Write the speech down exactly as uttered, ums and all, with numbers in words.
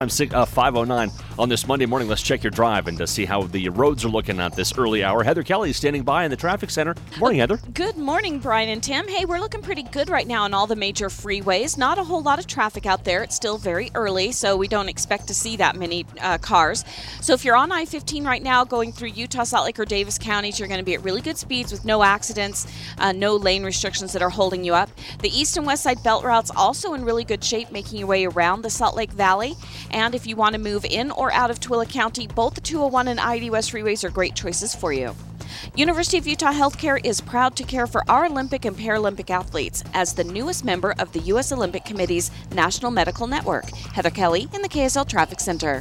I'm uh, five oh nine on this Monday morning. Let's check your drive and to see how the roads are looking at this early hour. Heather Kelly is standing by in the traffic center. Good morning, Heather. Good morning, Brian and Tim. Hey, we're looking pretty good right now on all the major freeways. Not a whole lot of traffic out there. It's still very early, so we don't expect to see that many uh, cars. So if you're on I fifteen right now going through Utah, Salt Lake, or Davis counties, you're going to be at really good speeds with no accidents, uh, no lane restrictions that are holding you up. The east and west side belt routes also in really good shape, making your way around the Salt Lake Valley. And if you want to move in or out of Tooele County, both the two oh one and I eighty West freeways are great choices for you. University of Utah Healthcare is proud to care for our Olympic and Paralympic athletes as the newest member of the U S Olympic Committee's National Medical Network. Heather Kelly in the K S L Traffic Center.